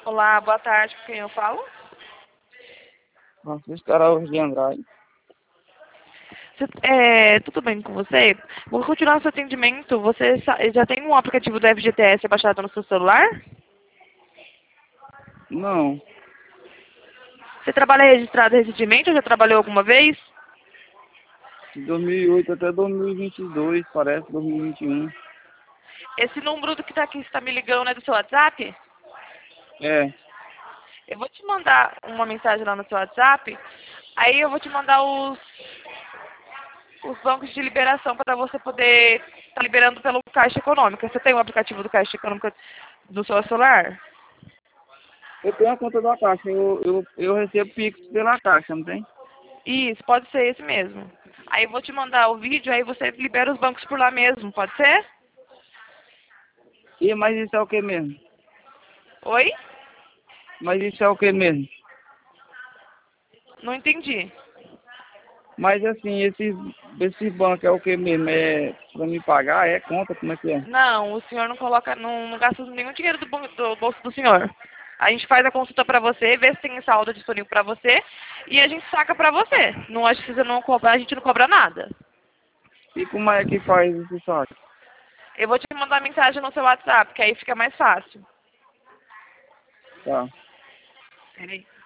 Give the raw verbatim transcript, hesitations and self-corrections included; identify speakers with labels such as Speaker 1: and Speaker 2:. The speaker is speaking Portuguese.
Speaker 1: Olá, boa tarde, com quem eu falo?
Speaker 2: Francisco Araújo de Andrade.
Speaker 1: Cê- é, tudo bem com você? Vou continuar seu atendimento. Você sa- já tem um aplicativo do F G T S baixado no seu celular?
Speaker 2: Não,
Speaker 1: Você trabalha registrado recentemente ou já trabalhou alguma vez?
Speaker 2: de dois mil e oito até dois mil e vinte e dois, parece, dois mil e vinte e um.
Speaker 1: Esse número do que está aqui, está me ligando, é do seu WhatsApp?
Speaker 2: É,
Speaker 1: Eu vou te mandar uma mensagem lá no seu WhatsApp. Aí eu vou te mandar os, os bancos de liberação para você poder estar liberando pelo Caixa Econômica. Você tem o aplicativo do Caixa Econômica do seu celular?
Speaker 2: eu tenho a conta da Caixa, eu, eu, eu recebo Pix pela Caixa, não tem?
Speaker 1: Isso, pode ser esse mesmo. Aí eu vou te mandar o vídeo, aí você libera os bancos por lá mesmo, pode ser?
Speaker 2: E, mas isso é o que mesmo?
Speaker 1: Oi?
Speaker 2: Mas isso é o que mesmo?
Speaker 1: Não entendi.
Speaker 2: Mas assim, esse, esse banco é o que mesmo? É pra me pagar? É conta? Como é que é?
Speaker 1: Não, o senhor não coloca, não, não gasta nenhum dinheiro do, bol- do bolso do senhor. A gente faz a consulta pra você, vê se tem saldo disponível pra você e a gente saca pra você. Não acho que você não cobrar, a gente não cobra nada.
Speaker 2: E como é que faz esse saque?
Speaker 1: Eu vou te mandar mensagem no seu WhatsApp, que aí fica mais fácil.
Speaker 2: Tá.
Speaker 1: Peraí.